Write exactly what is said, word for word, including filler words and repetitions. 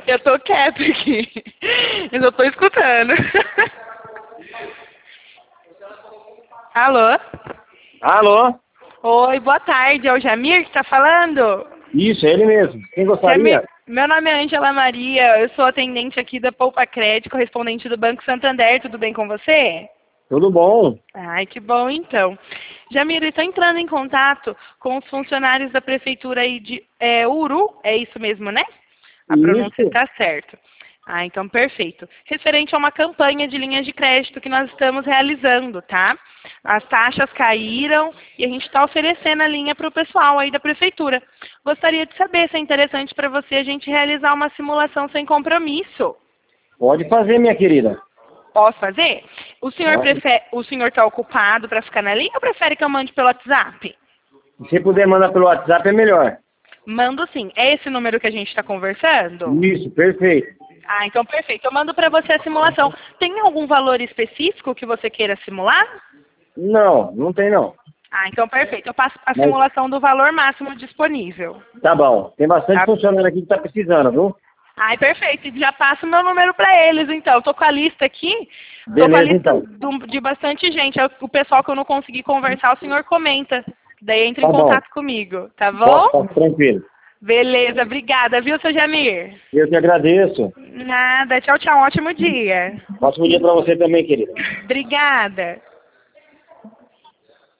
Eu tô quieta aqui. Eu só tô escutando. Alô? Alô? Oi, boa tarde. É o Jamir que tá falando? Isso, é ele mesmo. Quem gostaria? Jamir, meu nome é Ângela Maria, eu sou atendente aqui da Poupa Crédito, correspondente do Banco Santander. Tudo bem com você? Tudo bom? Ai, que bom então. Jamir, eu estou entrando em contato com os funcionários da prefeitura aí de é, Uru, é isso mesmo, né? A pronúncia Isso. está certa. Ah, então perfeito. Referente a uma campanha de linhas de crédito que nós estamos realizando, tá? As taxas caíram e a gente está oferecendo a linha para o pessoal aí da prefeitura. Gostaria de saber se é interessante para você a gente realizar uma simulação sem compromisso. Pode fazer, minha querida. Posso fazer? O senhor Pode. prefere, o senhor está ocupado para ficar na linha ou prefere que eu mande pelo WhatsApp? Se puder mandar pelo WhatsApp é melhor. Mando sim. É esse número que a gente está conversando? Isso, perfeito. Ah, então perfeito. Eu mando para você a simulação. Tem algum valor específico que você queira simular? Não, não tem não. Ah, então perfeito. Eu passo a Mas- simulação do valor máximo disponível. Tá bom. Tem bastante Tá. funcionário aqui que tá precisando, viu? Ai, perfeito. E já passo o meu número para eles, então. Eu tô com a lista aqui. Tô com a Beleza, lista então. do- de bastante gente. É o pessoal que eu não consegui conversar, o senhor comenta. Daí entra em Tá bom. contato comigo, tá Pode, bom? tá tranquilo. Beleza, obrigada, viu, seu Jamir? Eu que agradeço. Nada, tchau, tchau, um ótimo dia. Ótimo dia pra você também, querida. Obrigada.